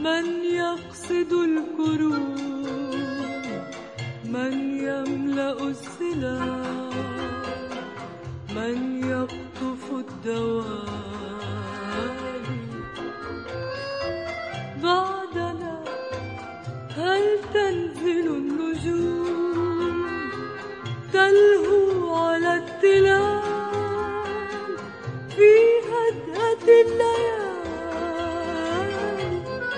من يقصد الكروم، من يملأ السلام، من يقطف الدوالي. بعدنا هل تنزل النجوم تلهو على التلال في هدأة الليالي؟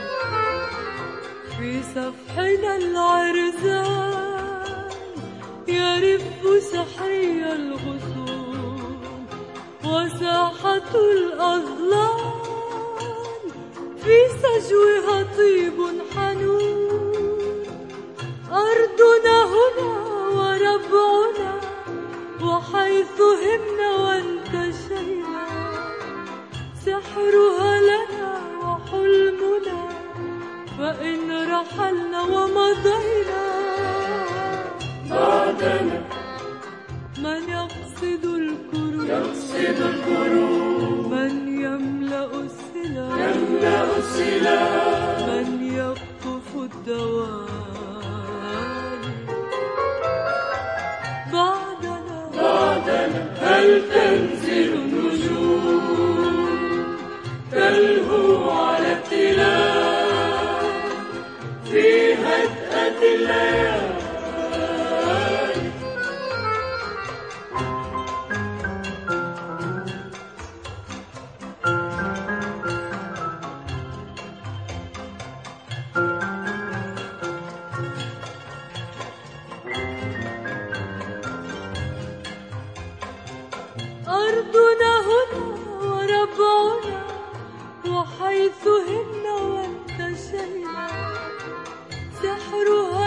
في سفحنا العرزان يرف سحري الغصون، وساحة الأظلام في سجوها طيب حنون. أرضنا هنا وربعنا، وحيث همنا وانتشينا سحرها لنا وحلمنا، فإن رحلنا ومضينا بعدنا من يقصد الكروم، من يملأ السلام، من يقطف الدوالي. بعدنا هل تنزل النجوم تلهو على التلال في هدأة الليالي؟ أرضنا هنا وربعنا، وحيث همنا وانتشينا سحرها